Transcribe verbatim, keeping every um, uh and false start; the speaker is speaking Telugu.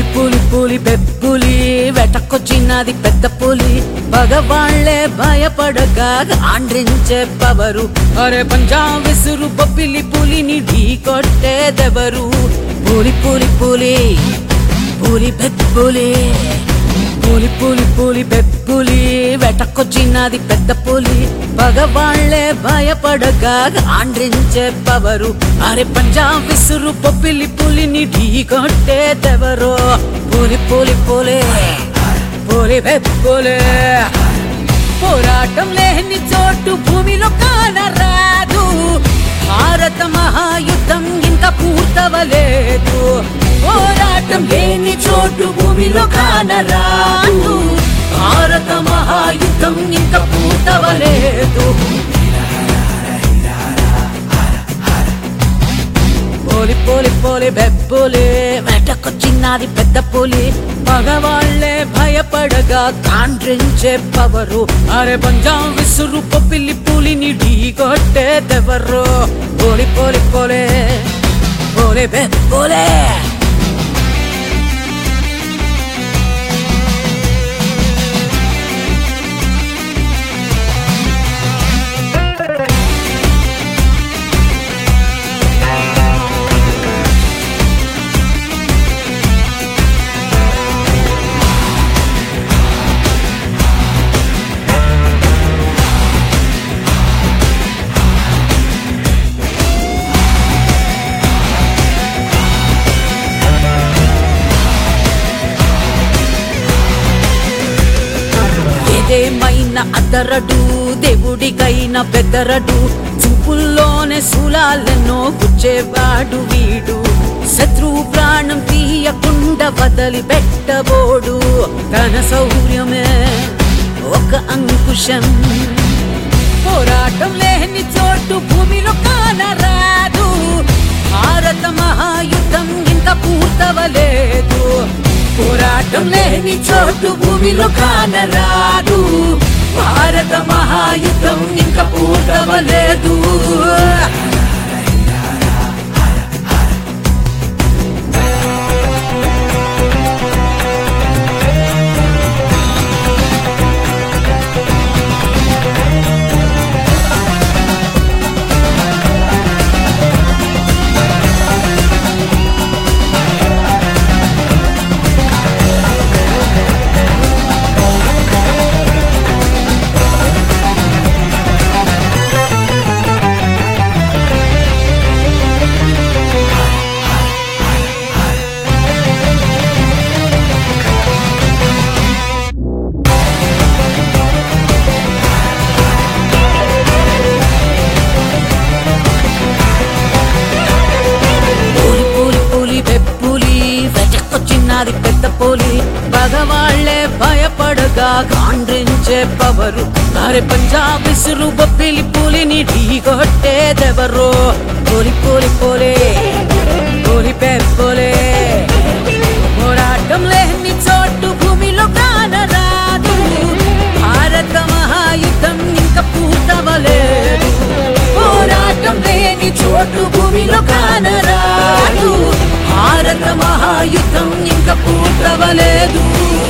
పులి పులి బెబ్బులి వెటకొచ్చినది పెద్ద పులి పగవాళ్లే భయపడగా ఆండ్రించే పవరు అరే పంజాబ్ విసురు బొబ్బిలి పులిని ఢీ కొట్టేదెవరు పులి పులి పులి పులి బెబ్బులి పులి పులి పులి బెబ్బులి వెటకొచ్చినది పెద్ద పులి పగవాళ్లే భయపడగా ఆండ్రించే పవరు అరే పంజాబ్ విసురు బొబ్బిలి పులిని ఢీ కొట్టేదెవరో పులి పులి పులి పులి బెబ్బులి పోరాటం లేని చోటు భూమిలో కానరాదు భారత మహాయుద్ధం ఇంత పూర్తవలేదు పోరాటం లేని చోటు భూమిలో కానరాదు భారత మహాయుద్ధం ఇంత పూర్తవలేదు పోలి పోలి పోలి బెబ్బులి వెటకొచ్చినది పెద్ద పులి మగవాళ్లే భయపడగా కాండ్రించే పవరు అరే పంజాబ్ విసురు బొబ్బిలి పులిని ఢీ కొట్టేదెవరో పోలి పోలి పోలి పోలి బెబ్బులి ఏమైనా అదరడు దేవుడికైనా బెదరడు చూపుల్లోనే శూలాలెన్నో గుచ్చేవాడు వీడు శత్రువు ప్రాణం తీయకుండా వదిలి పెట్టబోడు తన శౌర్యమే ఒక అంకుశం పోరాటం లేని చోటు భూమిలో కానరాదు భారత మహాయుద్ధం ఇంకా పూర్తవలేదు పోరాటం లేని చోటు భూమిలో కానరాదు భారత మహాయుద్ధం ఇంకా పూర్తవలేదు పెద్ద పులి పగవాళ్లే భయపడగా కాండ్రించే పవరు అరే పంజాబ్ విసురు బొబ్బిలి పులిని ఢీ కొట్టేదెవరో పులి పులి పులి పులి బెబ్బులి పోరాటం లేని చోటు భూమిలో కానరాదు భారత మహాయుద్ధం ఇంకా పూర్తవలేదు పోరాటం లేని చోటు భూమిలో కానరాదు భారత మహాయుద్ధం ఇంకా పూర్తవలేదు